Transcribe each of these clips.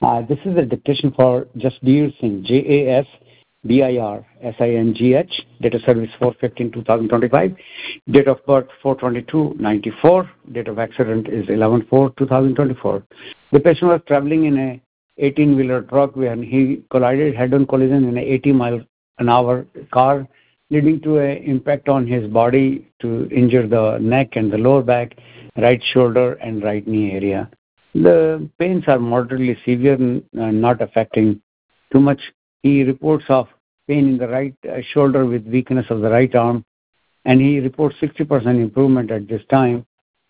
This is the dictation for Jasbir Singh, JASBIRSINGH, date of service 4/15/2025, date of birth 4/22/94, date of accident is 11/4/2024. The patient was traveling in a 18-wheeler truck when he collided head-on collision in a 80-mile-an-hour car, leading to an impact on his body to injure the neck and the lower back, right shoulder, and right knee area. The pains are moderately severe and not affecting too much. He reports of pain in the right shoulder with weakness of the right arm, and he reports 60% improvement at this time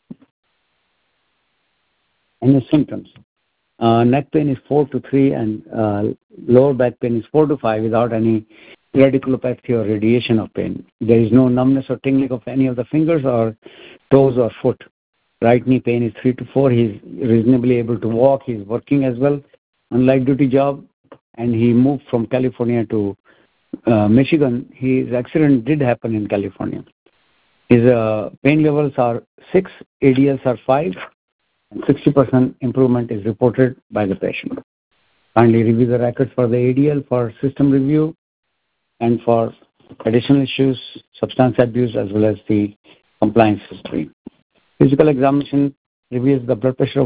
in his symptoms. Neck pain is 4 to 3, and lower back pain is 4 to 5 without any radiculopathy or radiation of pain. There is no numbness or tingling of any of the fingers or toes or foot. Right knee pain is 3 to 4. He's reasonably able to walk. He's working as well on light duty job, and he moved from California to Michigan. His accident did happen in California. His pain levels are 6, ADLs are 5, and 60% improvement is reported by the patient. Kindly review the records for the ADL for system review and for additional issues, substance abuse, as well as the compliance history. Physical examination reviews the blood pressure of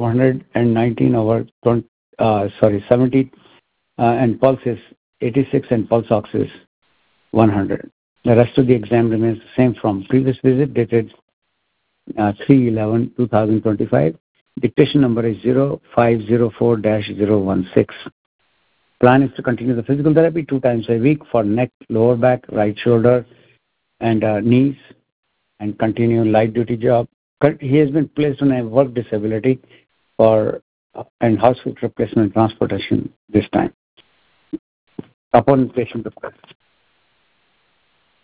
119/70, and pulse is 86, and pulse ox is 100. The rest of the exam remains the same from previous visit, dated 3/11/2025. Dictation number is 0504-016. Plan is to continue the physical therapy 2 times a week for neck, lower back, right shoulder, and knees, and continue light duty job. He has been placed on a work disability and hospital replacement transportation this time upon patient request.